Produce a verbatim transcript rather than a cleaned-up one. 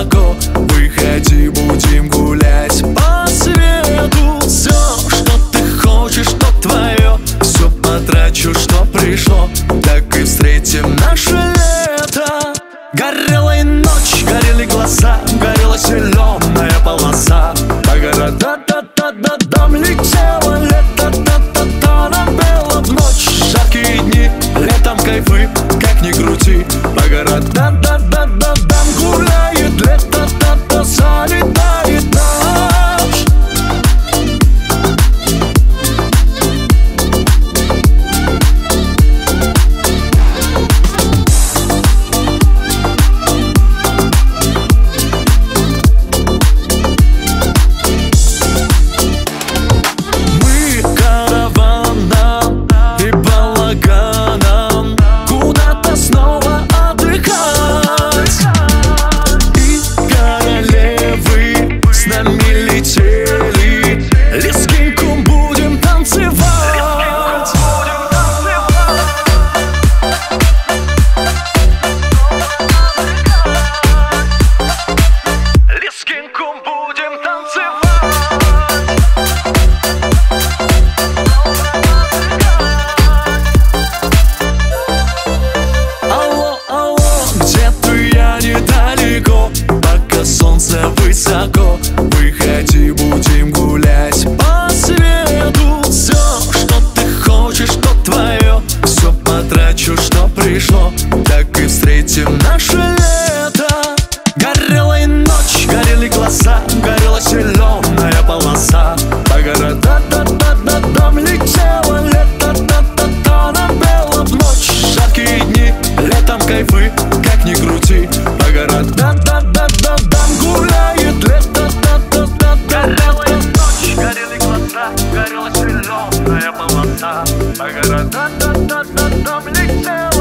высоко. Выходи, будем гулять по свету. Все, что ты хочешь, что твое, все потрачу, что пришло. Так и встретим наше лето. Горела и ночь, горели глаза, горела зеленая полоса. По города-да-да-да-дам летело лето, та-та-та нам бело в ночь. Жаркие дни, летом кайфы, как ни крути. По города-да-да-да-дам гуляет лето, та-та залетает ночь. Пока солнце высоко, выходи, будем гулять по свету. Все, что ты хочешь, что твое, все потрачу, что пришло. Так и встретим наше лето. Горела и ночь, горели глаза, горела зеленая полоса. По города-да-да-да-дам летело лето, та-та-та нам бело в ночь. Жаркие дни, летом кайфы, как ни крути. По города-да-да-да-дам гуляет лето, та-та-та-та. Горела и ночь, горели глаза, горела зеленая полоса. По города-да-да-да-дам летело